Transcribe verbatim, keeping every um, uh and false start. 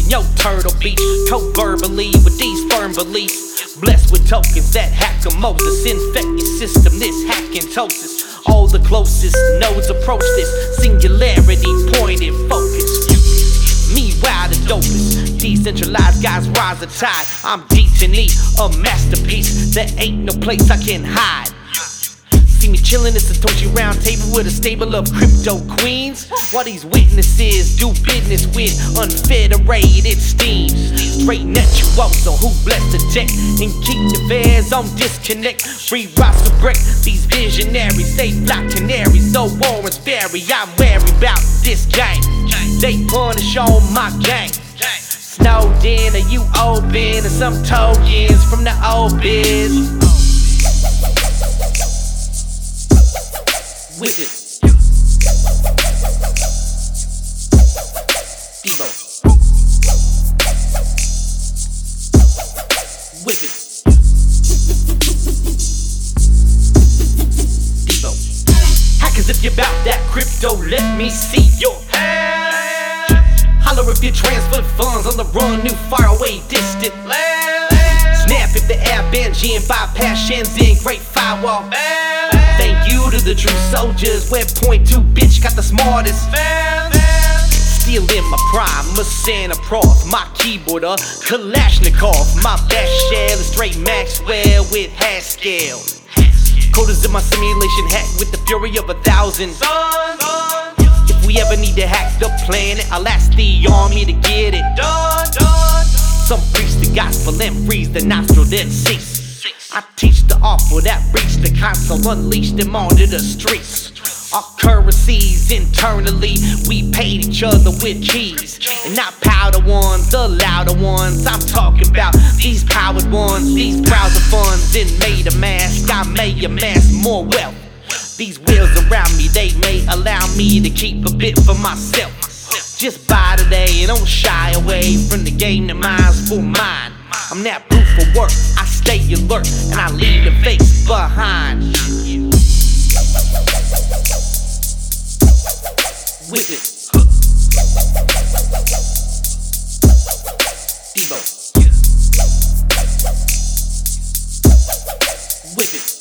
your Turtle Beach, co-verbally with these firm beliefs. Blessed with tokens that hack a Moses, infect your system, this hacking tosis. All the closest nodes approach this singularity, pointed focus. Me wild and dopest, decentralized guys rise the tide. I'm D ten E, a masterpiece. There ain't no place I can hide. See me chillin' at Satoshi round table with a stable of crypto queens, while these witnesses do business with unfederated steams. Straight netuoso who bless the tech and keep the bears on disconnect. Free roster break, these visionaries, they fly canaries, though warrants vary. I'm wary about this game, they punish on my gang. Snowed in, are you open? And some tokens from the old biz. With it, Debo. With it, Debo. Hackers, if you're about that crypto, let me see your hand. Holler if you transferred funds on the run, new faraway distant land. Snap if the air Benji and bypass Shenzhen, great firewall. Thank you to the true soldiers, where point two bitch got the smartest. Still in my prime, Masana Prof, my keyboarder, Kalashnikov, my best shell is straight Maxwell with Haskell. Coders in my simulation hack with the fury of a thousand. If we ever need to hack the planet, I'll ask the army to get it done. Some preach the gospel and freeze the nostril, then cease. I teach the awful that reach the console, unleash them onto the streets. Our currencies internally, we paid each other with keys. And not powder ones, the louder ones. I'm talking about these powered ones, these browser funds. Then made a mask, I may amass more wealth. These wheels around me, they may allow me to keep a bit for myself. Just buy today and don't shy away from the game that mine's for mine. I'm that proof of work, I stay alert, and I leave the face behind. With it, Debo. With it.